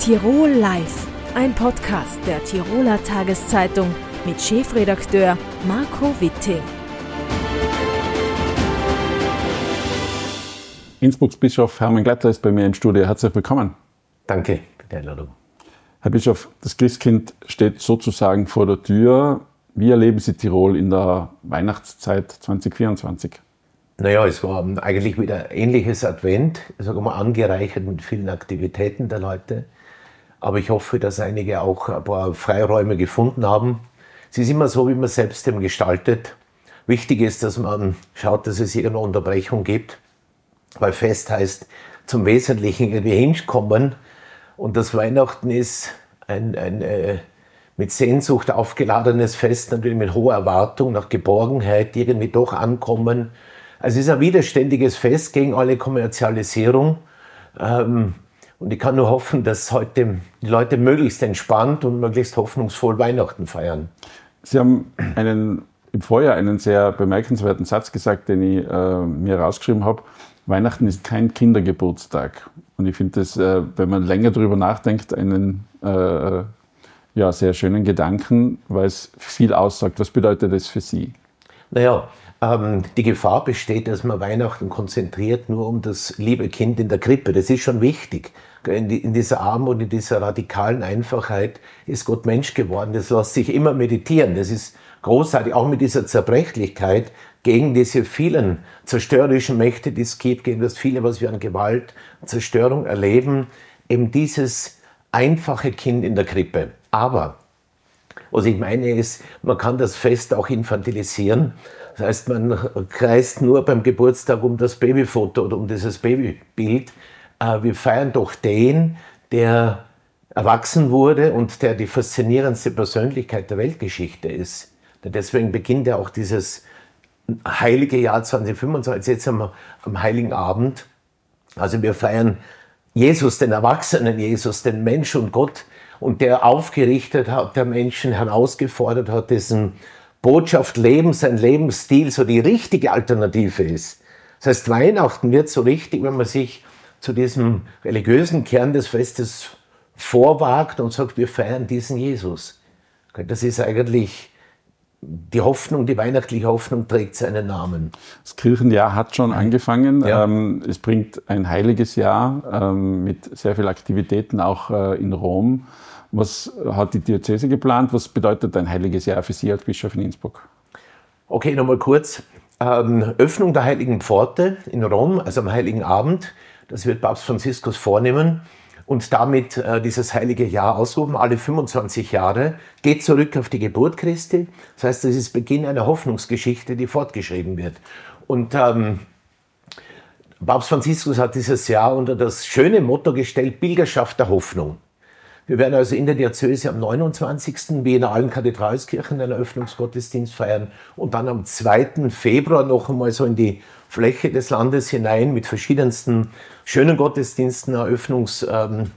Tirol Live, ein Podcast der Tiroler Tageszeitung mit Chefredakteur Marco Witting. Innsbrucks Bischof Hermann Glattler ist bei mir im Studio. Herzlich willkommen. Danke für die Einladung. Herr Bischof, das Christkind steht sozusagen vor der Tür. Wie erleben Sie Tirol in der Weihnachtszeit 2024? Naja, es war eigentlich wieder ein ähnliches Advent, sagen wir, angereichert mit vielen Aktivitäten der Leute. Aber ich hoffe, dass einige auch ein paar Freiräume gefunden haben. Es ist immer so, wie man selbst dem gestaltet. Wichtig ist, dass man schaut, dass es irgendeine Unterbrechung gibt. Weil Fest heißt, zum Wesentlichen irgendwie hinkommen. Und das Weihnachten ist ein mit Sehnsucht aufgeladenes Fest, natürlich mit hoher Erwartung nach Geborgenheit, irgendwie doch ankommen. Also es ist ein widerständiges Fest gegen alle Kommerzialisierung. Und ich kann nur hoffen, dass heute die Leute möglichst entspannt und möglichst hoffnungsvoll Weihnachten feiern. Sie haben im Vorjahr einen sehr bemerkenswerten Satz gesagt, den ich mir rausgeschrieben habe. Weihnachten ist kein Kindergeburtstag. Und ich finde das, wenn man länger darüber nachdenkt, einen sehr schönen Gedanken, weil es viel aussagt. Was bedeutet das für Sie? Naja, die Gefahr besteht, dass man Weihnachten konzentriert nur um das liebe Kind in der Krippe. Das ist schon wichtig. In dieser Armut, in dieser radikalen Einfachheit ist Gott Mensch geworden. Das lässt sich immer meditieren. Das ist großartig, auch mit dieser Zerbrechlichkeit gegen diese vielen zerstörerischen Mächte, die es gibt, gegen das viele, was wir an Gewalt und Zerstörung erleben. Eben dieses einfache Kind in der Krippe. Aber was ich meine ist, man kann das Fest auch infantilisieren. Das heißt, man kreist nur beim Geburtstag um das Babyfoto oder um dieses Babybild. Wir feiern doch den, der erwachsen wurde und der die faszinierendste Persönlichkeit der Weltgeschichte ist. Deswegen beginnt ja auch dieses heilige Jahr 2025, jetzt am Heiligen Abend. Also wir feiern Jesus, den erwachsenen Jesus, den Mensch und Gott, und der aufgerichtet hat, der Menschen herausgefordert hat, dessen Botschaft Leben, sein Lebensstil so die richtige Alternative ist. Das heißt, Weihnachten wird so richtig, wenn man sich zu diesem religiösen Kern des Festes vorwagt und sagt, wir feiern diesen Jesus. Das ist eigentlich die Hoffnung, die weihnachtliche Hoffnung trägt seinen Namen. Das Kirchenjahr hat schon angefangen. Ja. Es bringt ein heiliges Jahr mit sehr vielen Aktivitäten auch in Rom. Was hat die Diözese geplant? Was bedeutet ein heiliges Jahr für Sie als Bischof in Innsbruck? Okay, nochmal kurz. Öffnung der Heiligen Pforte in Rom, also am Heiligen Abend. Das wird Papst Franziskus vornehmen und damit dieses heilige Jahr ausrufen, alle 25 Jahre. Geht zurück auf die Geburt Christi. Das heißt, das ist Beginn einer Hoffnungsgeschichte, die fortgeschrieben wird. Und Papst Franziskus hat dieses Jahr unter das schöne Motto gestellt, Pilgerschaft der Hoffnung. Wir werden also in der Diözese am 29. wie in allen Kathedralskirchen einen Eröffnungsgottesdienst feiern und dann am 2. Februar noch einmal so in die Fläche des Landes hinein mit verschiedensten schönen Gottesdiensten, kleinen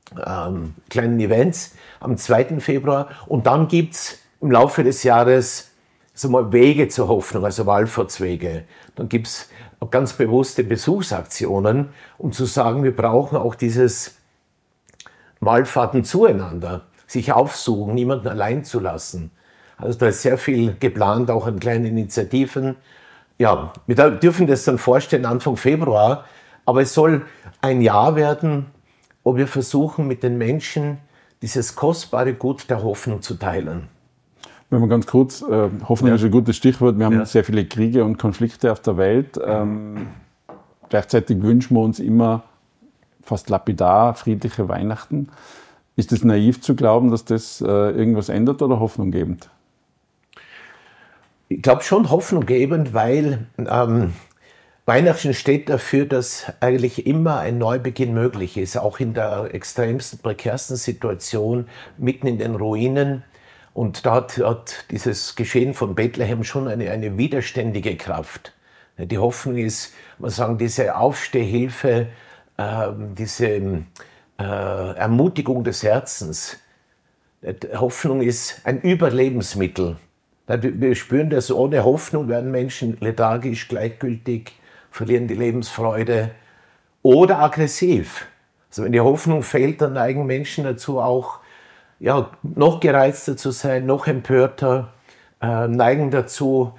Events am 2. Februar. Und dann gibt es im Laufe des Jahres so mal Wege zur Hoffnung, also Wallfahrtswege. Dann gibt es ganz bewusste Besuchsaktionen, um zu sagen, wir brauchen auch dieses Wallfahrten zueinander, sich aufsuchen, niemanden allein zu lassen. Also da ist sehr viel geplant, auch an kleinen Initiativen. Ja, wir dürfen das dann vorstellen Anfang Februar, aber es soll ein Jahr werden, wo wir versuchen, mit den Menschen dieses kostbare Gut der Hoffnung zu teilen. Wenn man ganz kurz, Hoffnung ist ein gutes Stichwort, wir haben sehr viele Kriege und Konflikte auf der Welt. Gleichzeitig wünschen wir uns immer fast lapidar friedliche Weihnachten. Ist es naiv zu glauben, dass das irgendwas ändert oder hoffnunggebend? Ich glaube schon hoffnunggebend, weil Weihnachten steht dafür, dass eigentlich immer ein Neubeginn möglich ist, auch in der extremsten, prekärsten Situation, mitten in den Ruinen. Und da hat dieses Geschehen von Bethlehem schon eine widerständige Kraft. Die Hoffnung ist, man sagen, diese Aufstehhilfe, diese Ermutigung des Herzens. Hoffnung ist ein Überlebensmittel. Wir spüren das, ohne Hoffnung werden Menschen lethargisch, gleichgültig, verlieren die Lebensfreude oder aggressiv. Also wenn die Hoffnung fehlt, dann neigen Menschen dazu auch, ja, noch gereizter zu sein, noch empörter, neigen dazu,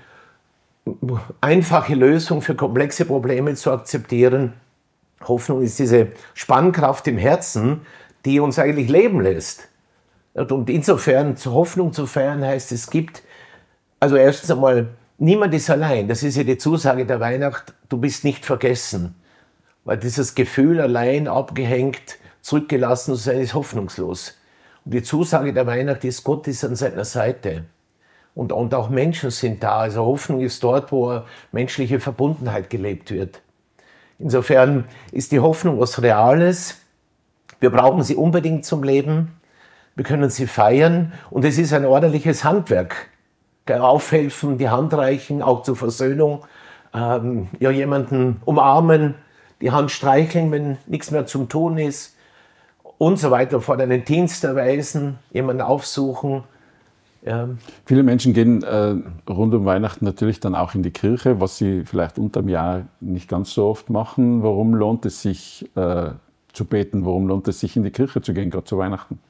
einfache Lösungen für komplexe Probleme zu akzeptieren. Hoffnung ist diese Spannkraft im Herzen, die uns eigentlich leben lässt. Und insofern zur Hoffnung zu feiern heißt, es gibt, also erstens einmal, niemand ist allein. Das ist ja die Zusage der Weihnacht, du bist nicht vergessen. Weil dieses Gefühl, allein, abgehängt, zurückgelassen zu sein, ist hoffnungslos. Und die Zusage der Weihnacht ist, Gott ist an seiner Seite. Und auch Menschen sind da. Also Hoffnung ist dort, wo menschliche Verbundenheit gelebt wird. Insofern ist die Hoffnung was Reales. Wir brauchen sie unbedingt zum Leben. Wir können sie feiern. Und es ist ein ordentliches Handwerk. Aufhelfen, die Hand reichen, auch zur Versöhnung. Ja, jemanden umarmen, die Hand streicheln, wenn nichts mehr zum Tun ist. Und so weiter. Vor einen Dienst erweisen, jemanden aufsuchen. Ja. Viele Menschen gehen rund um Weihnachten natürlich dann auch in die Kirche, was sie vielleicht unterm Jahr nicht ganz so oft machen. Warum lohnt es sich zu beten? Warum lohnt es sich in die Kirche zu gehen, gerade zu Weihnachten?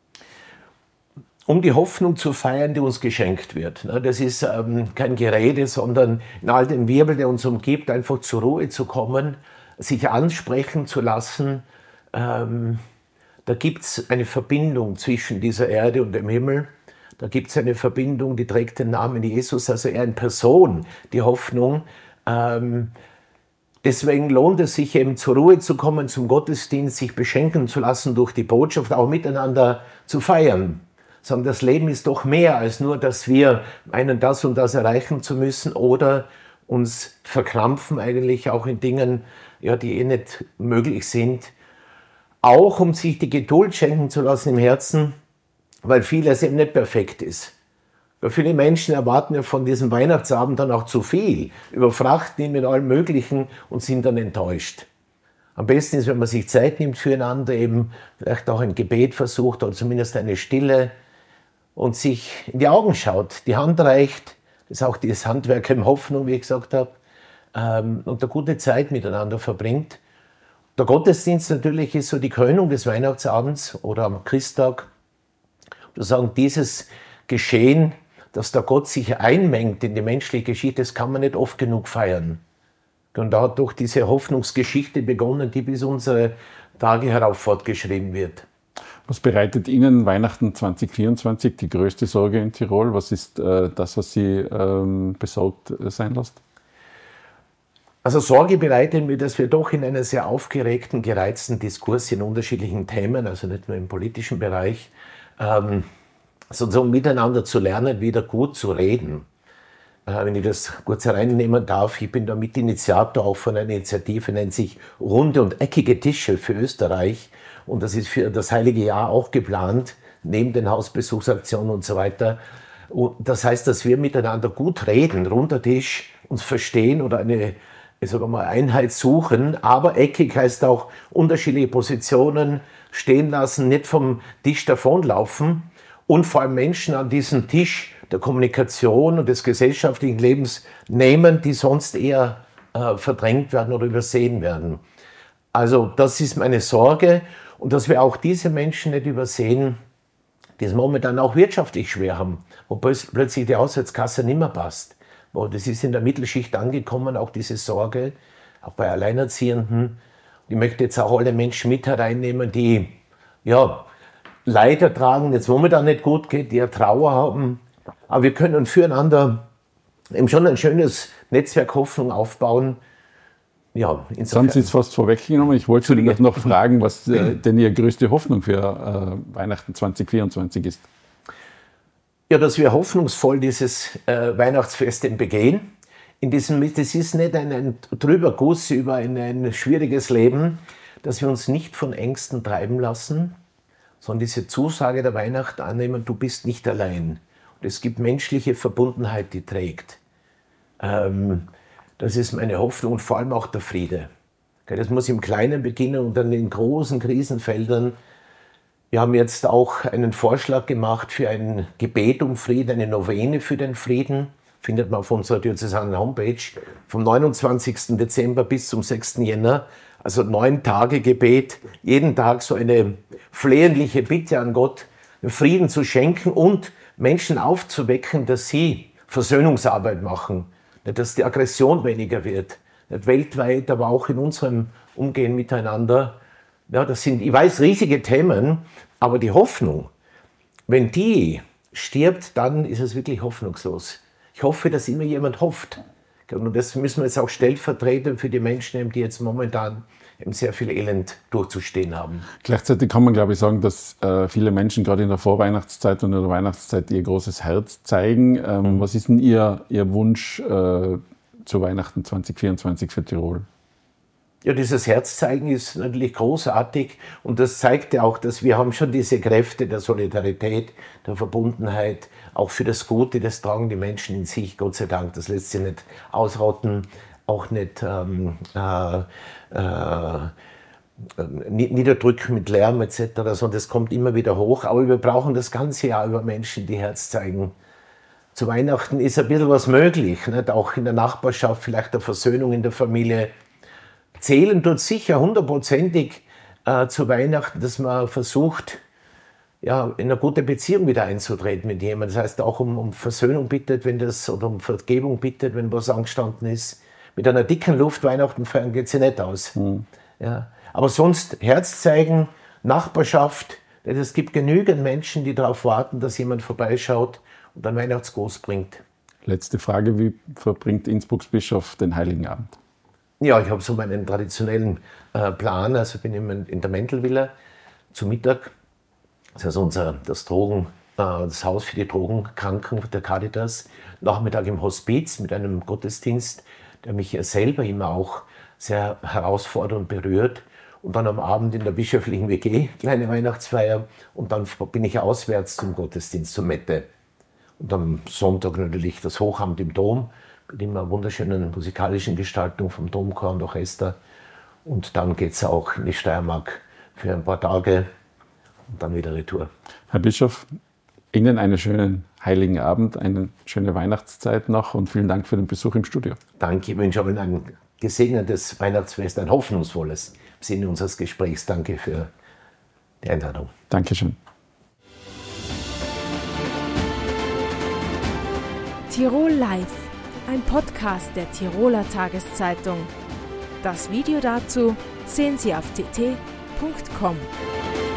Um die Hoffnung zu feiern, die uns geschenkt wird. Das ist kein Gerede, sondern in all dem Wirbel, der uns umgibt, einfach zur Ruhe zu kommen, sich ansprechen zu lassen. Da gibt es eine Verbindung zwischen dieser Erde und dem Himmel. Da gibt es eine Verbindung, die trägt den Namen Jesus, also er in Person, die Hoffnung. Deswegen lohnt es sich eben zur Ruhe zu kommen, zum Gottesdienst, sich beschenken zu lassen durch die Botschaft, auch miteinander zu feiern. Sondern das Leben ist doch mehr als nur, dass wir meinen, das und das erreichen zu müssen oder uns verkrampfen eigentlich auch in Dingen, ja, die nicht möglich sind. Auch um sich die Geduld schenken zu lassen im Herzen, weil vieles eben nicht perfekt ist. Weil viele Menschen erwarten ja von diesem Weihnachtsabend dann auch zu viel, überfrachten ihn mit allem Möglichen und sind dann enttäuscht. Am besten ist, wenn man sich Zeit nimmt füreinander, eben vielleicht auch ein Gebet versucht oder zumindest eine Stille und sich in die Augen schaut, die Hand reicht, das ist auch dieses Handwerk im Hoffnung, wie ich gesagt habe, und eine gute Zeit miteinander verbringt. Der Gottesdienst natürlich ist so die Krönung des Weihnachtsabends oder am Christtag. Wir sagen, dieses Geschehen, dass der Gott sich einmengt in die menschliche Geschichte, das kann man nicht oft genug feiern. Und da hat doch diese Hoffnungsgeschichte begonnen, die bis unsere Tage herauf fortgeschrieben wird. Was bereitet Ihnen Weihnachten 2024 die größte Sorge in Tirol? Was ist das, was Sie besorgt sein lässt? Also Sorge bereitet mir, dass wir doch in einer sehr aufgeregten, gereizten Diskurs in unterschiedlichen Themen, also nicht nur im politischen Bereich, sozusagen miteinander zu lernen, wieder gut zu reden. Wenn ich das kurz hereinnehmen darf, ich bin da Mitinitiator auch von einer Initiative, nennt sich Runde und eckige Tische für Österreich. Und das ist für das Heilige Jahr auch geplant, neben den Hausbesuchsaktionen und so weiter. Und das heißt, dass wir miteinander gut reden, runder Tisch, uns verstehen oder eine, sagen wir mal, Einheit suchen. Aber eckig heißt auch unterschiedliche Positionen stehen lassen, nicht vom Tisch davonlaufen. Und vor allem Menschen an diesen Tisch der Kommunikation und des gesellschaftlichen Lebens nehmen, die sonst eher verdrängt werden oder übersehen werden. Also das ist meine Sorge und dass wir auch diese Menschen nicht übersehen, die es momentan auch wirtschaftlich schwer haben, wo plötzlich die Haushaltskasse nicht mehr passt. Das ist in der Mittelschicht angekommen, auch diese Sorge, auch bei Alleinerziehenden. Ich möchte jetzt auch alle Menschen mit hereinnehmen, die ja, Leid ertragen, jetzt momentan nicht gut geht, die ja Trauer haben. Aber wir können füreinander eben schon ein schönes Netzwerk Hoffnung aufbauen. Ja, das haben Sie jetzt fast vorweggenommen. Ich wollte Sie noch fragen, was denn Ihre größte Hoffnung für Weihnachten 2024 ist. Ja, dass wir hoffnungsvoll dieses Weihnachtsfest begehen. Das ist nicht ein Drüberguss über ein schwieriges Leben, dass wir uns nicht von Ängsten treiben lassen, sondern diese Zusage der Weihnacht annehmen, du bist nicht allein. Und es gibt menschliche Verbundenheit, die trägt. Das ist meine Hoffnung und vor allem auch der Friede. Das muss im Kleinen beginnen und dann in großen Krisenfeldern. Wir haben jetzt auch einen Vorschlag gemacht für ein Gebet um Frieden, eine Novene für den Frieden. Findet man auf unserer diözesanen Homepage vom 29. Dezember bis zum 6. Jänner. Also 9 Tage Gebet, jeden Tag so eine flehentliche Bitte an Gott, Frieden zu schenken und Menschen aufzuwecken, dass sie Versöhnungsarbeit machen, dass die Aggression weniger wird, weltweit, aber auch in unserem Umgehen miteinander. Ja, das sind, ich weiß, riesige Themen, aber die Hoffnung, wenn die stirbt, dann ist es wirklich hoffnungslos. Ich hoffe, dass immer jemand hofft. Und das müssen wir jetzt auch stellvertretend für die Menschen, die jetzt momentan sehr viel Elend durchzustehen haben. Gleichzeitig kann man, glaube ich, sagen, dass viele Menschen gerade in der Vorweihnachtszeit und in der Weihnachtszeit ihr großes Herz zeigen. Was ist denn Ihr Wunsch zu Weihnachten 2024 für Tirol? Ja, dieses Herzzeigen ist natürlich großartig und das zeigt ja auch, dass wir haben schon diese Kräfte der Solidarität, der Verbundenheit, auch für das Gute, das tragen die Menschen in sich, Gott sei Dank. Das lässt sich nicht ausrotten, auch nicht niederdrücken mit Lärm etc., sondern das kommt immer wieder hoch. Aber wir brauchen das ganze Jahr über Menschen, die Herz zeigen. Zu Weihnachten ist ein bisschen was möglich, nicht? Auch in der Nachbarschaft, vielleicht der Versöhnung in der Familie. Zählen tut sicher 100%ig zu Weihnachten, dass man versucht, ja, in eine gute Beziehung wieder einzutreten mit jemandem. Das heißt auch um Versöhnung bittet, wenn das, oder um Vergebung bittet, wenn was angestanden ist. Mit einer dicken Luft Weihnachten feiern geht es ja nicht aus. Ja. Aber sonst Herz zeigen, Nachbarschaft, denn es gibt genügend Menschen, die darauf warten, dass jemand vorbeischaut und einen Weihnachtsgruß bringt. Letzte Frage, wie verbringt Innsbrucks Bischof den Heiligen Abend? Ja, ich habe so meinen traditionellen Plan, also bin immer in der Mentelvilla zu Mittag. Das ist also das Haus für die Drogenkranken der Caritas. Nachmittag im Hospiz mit einem Gottesdienst, der mich selber immer auch sehr herausfordert und berührt. Und dann am Abend in der bischöflichen WG, kleine Weihnachtsfeier. Und dann bin ich auswärts zum Gottesdienst, zur Mette. Und am Sonntag natürlich das Hochamt im Dom, mit immer einer wunderschönen musikalischen Gestaltung vom Domchor und Orchester. Und dann geht es auch in die Steiermark für ein paar Tage und dann wieder retour. Herr Bischof, Ihnen einen schönen Heiligen Abend, eine schöne Weihnachtszeit noch und vielen Dank für den Besuch im Studio. Danke, ich wünsche Ihnen ein gesegnetes Weihnachtsfest, ein hoffnungsvolles im Sinne unseres Gesprächs. Danke für die Einladung. Dankeschön. Tirol Live, ein Podcast der Tiroler Tageszeitung. Das Video dazu sehen Sie auf tt.com.